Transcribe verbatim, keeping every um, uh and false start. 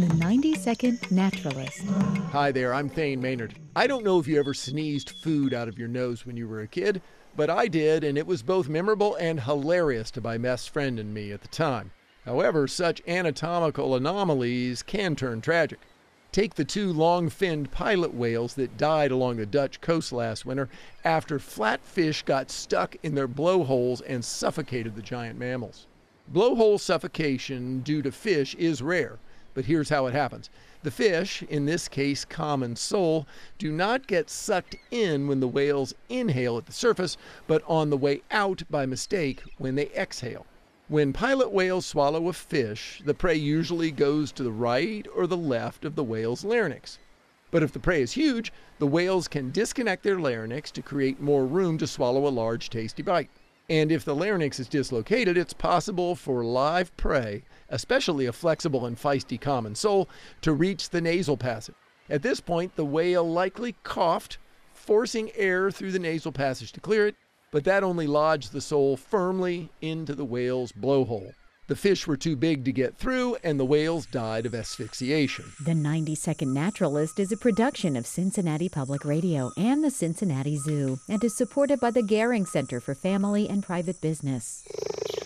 The ninety second Naturalist. Hi there, I'm Thane Maynard. I don't know if you ever sneezed food out of your nose when you were a kid, but I did, and it was both memorable and hilarious to my best friend and me at the time. However, such anatomical anomalies can turn tragic. Take the two long-finned pilot whales that died along the Dutch coast last winter after flatfish got stuck in their blowholes and suffocated the giant mammals. Blowhole suffocation due to fish is rare, but here's how it happens. The fish, in this case common sole, do not get sucked in when the whales inhale at the surface, but on the way out by mistake when they exhale. When pilot whales swallow a fish, the prey usually goes to the right or the left of the whale's larynx. But if the prey is huge, the whales can disconnect their larynx to create more room to swallow a large, tasty bite. And if the larynx is dislocated, it's possible for live prey, especially a flexible and feisty common sole, to reach the nasal passage. At this point, the whale likely coughed, forcing air through the nasal passage to clear it, but that only lodged the sole firmly into the whale's blowhole. The fish were too big to get through, and the whales died of asphyxiation. The ninety second Naturalist is a production of Cincinnati Public Radio and the Cincinnati Zoo and is supported by the Gehring Center for Family and Private Business.